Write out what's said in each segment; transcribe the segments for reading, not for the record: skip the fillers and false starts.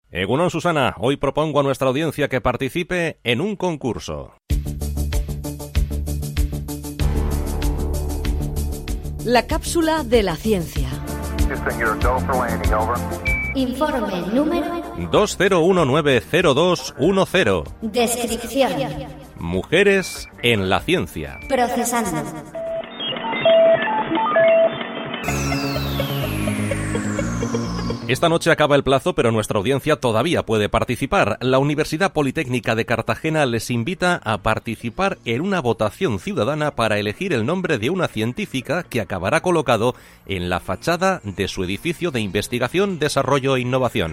Egunon, Susana, hoy propongo a nuestra audiencia que participe en un concurso. La cápsula de la ciencia. Informe número 20190210. Descripción. Mujeres en la ciencia. Procesando. Esta noche acaba el plazo, pero nuestra audiencia todavía puede participar. La Universidad Politécnica de Cartagena les invita a participar en una votación ciudadana para elegir el nombre de una científica que acabará colocado en la fachada de su edificio de investigación, desarrollo e innovación.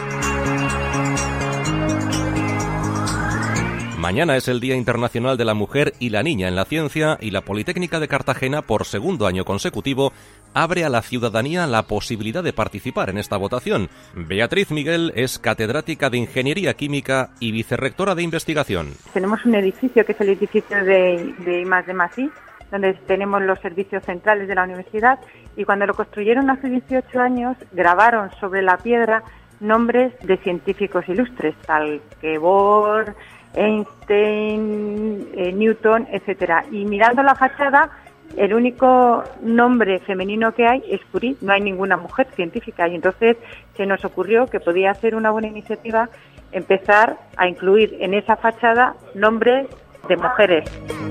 Mañana es el Día Internacional de la Mujer y la Niña en la Ciencia y la Politécnica de Cartagena, por segundo año consecutivo, abre a la ciudadanía la posibilidad de participar en esta votación. Beatriz Miguel es catedrática de Ingeniería Química y vicerrectora de Investigación. Tenemos un edificio que es el edificio de I+D+I, donde tenemos los servicios centrales de la universidad, y cuando lo construyeron hace 18 años grabaron sobre la piedra nombres de científicos ilustres, tal que Bohr, Einstein, Newton, etcétera. Y mirando la fachada, el único nombre femenino que hay es Curie, no hay ninguna mujer científica, y entonces se nos ocurrió que podía ser una buena iniciativa empezar a incluir en esa fachada nombres de mujeres.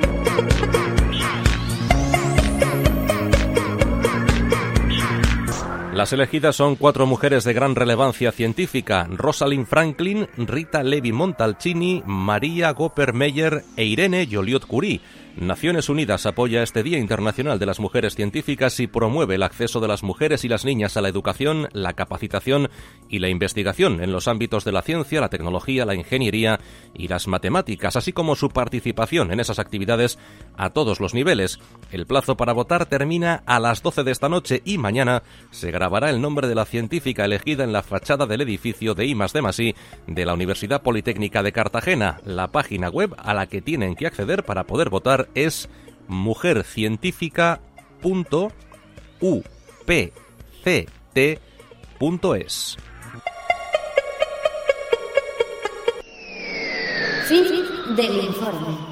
Las elegidas son 4 mujeres de gran relevancia científica: Rosalind Franklin, Rita Levi-Montalcini, Maria Gopper-Meyer e Irene Joliot-Curie. Naciones Unidas apoya este Día Internacional de las Mujeres Científicas y promueve el acceso de las mujeres y las niñas a la educación, la capacitación y la investigación en los ámbitos de la ciencia, la tecnología, la ingeniería y las matemáticas, así como su participación en esas actividades a todos los niveles. El plazo para votar termina a las 12 de esta noche y mañana se grabará el nombre de la científica elegida en la fachada del edificio de I+D+I de la Universidad Politécnica de Cartagena. La página web a la que tienen que acceder para poder votar es mujercientífica.upct.es. Fin del informe.